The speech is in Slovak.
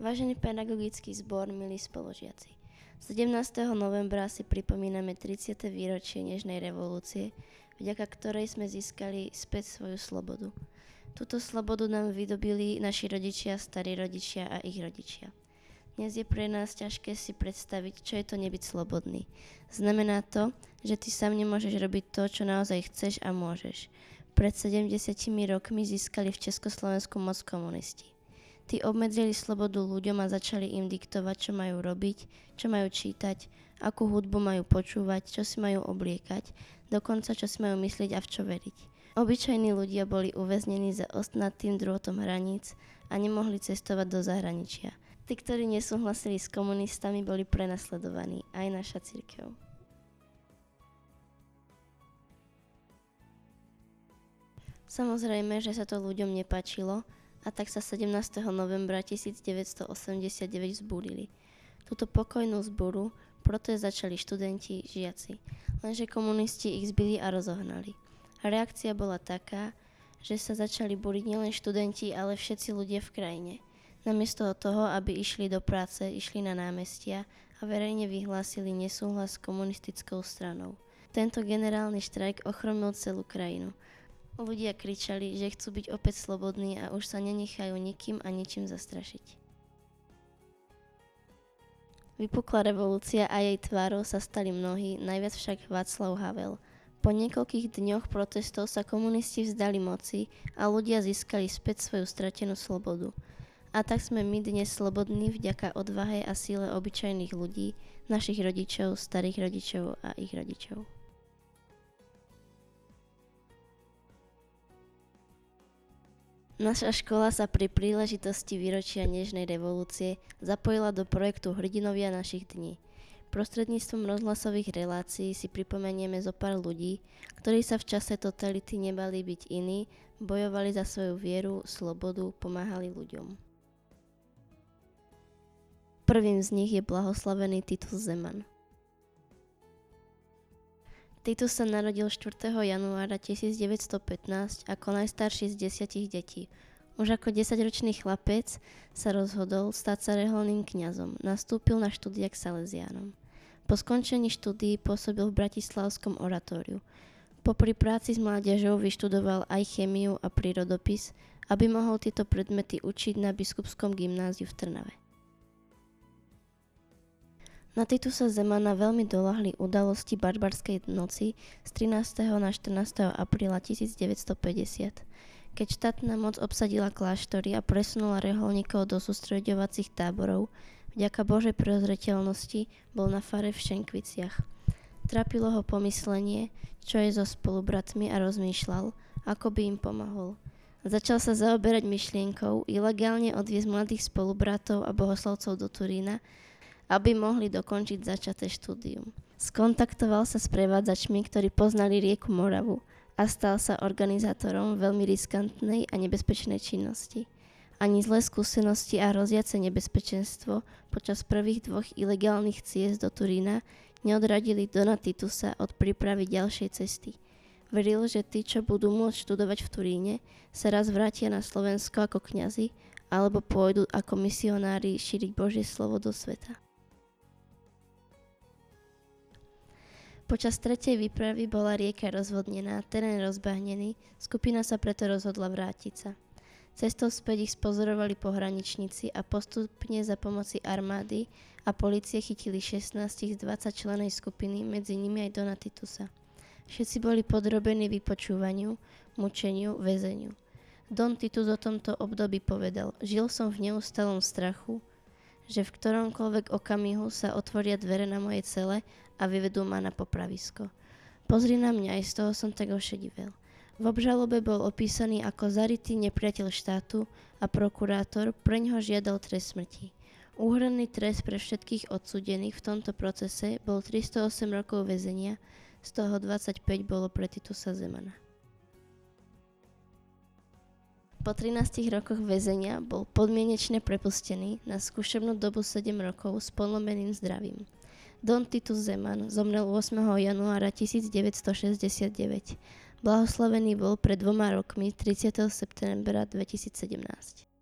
Vážený pedagogický zbor, milí spolužiaci. 17. novembra si pripomíname 30. výročie Nežnej revolúcie, vďaka ktorej sme získali späť svoju slobodu. Túto slobodu nám vydobili naši rodičia, starí rodičia a ich rodičia. Dnes je pre nás ťažké si predstaviť, čo je to nebyť slobodný. Znamená to, že ty sám nemôžeš robiť to, čo naozaj chceš a môžeš. Pred 70 rokmi získali v Československu moc komunisti. Tí obmedzili slobodu ľuďom a začali im diktovať, čo majú robiť, čo majú čítať, akú hudbu majú počúvať, čo si majú obliekať, dokonca čo si majú myslieť a v čo veriť. Obyčajní ľudia boli uväznení za ostnatým drôtom hraníc a nemohli cestovať do zahraničia. Tí, ktorí nesúhlasili s komunistami, boli prenasledovaní, aj naša cirkev. Samozrejme, že sa to ľuďom nepáčilo, a tak sa 17. novembra 1989 vzbúrili. Túto pokojnú zboru protest začali študenti, žiaci, lenže komunisti ich zbili a rozohnali. Reakcia bola taká, že sa začali búriť nielen študenti, ale všetci ľudia v krajine. Namiesto toho, aby išli do práce, išli na námestia a verejne vyhlásili nesúhlas s komunistickou stranou. Tento generálny štrajk ochromil celú krajinu. Ľudia kričali, že chcú byť opäť slobodní a už sa nenechajú nikým a ničím zastrašiť. Vypukla revolúcia a jej tvárou sa stali mnohí, najviac však Václav Havel. Po niekoľkých dňoch protestov sa komunisti vzdali moci a ľudia získali späť svoju stratenú slobodu. A tak sme my dnes slobodní vďaka odvahe a síle obyčajných ľudí, našich rodičov, starých rodičov a ich rodičov. Naša škola sa pri príležitosti výročia Nežnej revolúcie zapojila do projektu Hrdinovia našich dní. Prostredníctvom rozhlasových relácií si pripomenieme zo pár ľudí, ktorí sa v čase totality nebali byť iní, bojovali za svoju vieru, slobodu, pomáhali ľuďom. Prvým z nich je blahoslavený Titus Zeman. Titus sa narodil 4. januára 1915 ako najstarší z 10 detí. Už ako 10-ročný chlapec sa rozhodol stať sa reholným kňazom. Nastúpil na štúdia k Salesiánom. Po skončení štúdií pôsobil v bratislavskom oratóriu. Popri práci s mládežou vyštudoval aj chémiu a prírodopis, aby mohol tieto predmety učiť na biskupskom gymnáziu v Trnave. Na Titusa Zemana veľmi doľahli udalosti barbarskej noci z 13. na 14. apríla 1950, keď štátna moc obsadila kláštory a presunula reholníkov do sústreďovacích táborov. Vďaka Božej prozreteľnosti bol na fare v Šenkviciach. Trápilo ho pomyslenie, čo je so spolubratmi a rozmýšľal, ako by im pomohol. Začal sa zaoberať myšlienkou ilegálne odviesť mladých spolubratov a bohoslovcov do Turína, aby mohli dokončiť začaté štúdium. Skontaktoval sa s prevádzačmi, ktorí poznali rieku Moravu a stal sa organizátorom veľmi riskantnej a nebezpečnej činnosti. Ani zlé skúsenosti a hroziace nebezpečenstvo počas prvých 2 ilegálnych ciest do Turína neodradili Dona Titusa od prípravy ďalšej cesty. Veril, že tí, čo budú môcť študovať v Turíne, sa raz vrátia na Slovensko ako kňazi alebo pôjdu ako misionári šíriť Božie slovo do sveta. Počas tretej výpravy bola rieka rozvodnená, terén rozbahnený, skupina sa preto rozhodla vrátiť sa. Cestou späť ich spozorovali pohraničníci a postupne za pomoci armády a polície chytili 16 z 20 členej skupiny, medzi nimi aj Dona Titusa. Všetci boli podrobení vypočúvaniu, mučeniu, väzeniu. Don Titus o tomto období povedal: žil som v neustálom strachu, že v ktoromkoľvek okamihu sa otvoria dvere na mojej cele a vyvedú ma na popravisko. Pozri na mňa, aj z toho som tak ošedivel. V obžalobe bol opísaný ako zarytý nepriateľ štátu a prokurátor preňho žiadal trest smrti. Úhrnný trest pre všetkých odsúdených v tomto procese bol 308 rokov väzenia, z toho 25 bolo pre Titusa Zemana. Po 13 rokoch väzenia bol podmienečne prepustený na skúšobnú dobu 7 rokov s podlomeným zdravím. Don Titus Zeman zomrel 8. januára 1969. Blahoslavený bol pred 2 rokmi 30. septembra 2017.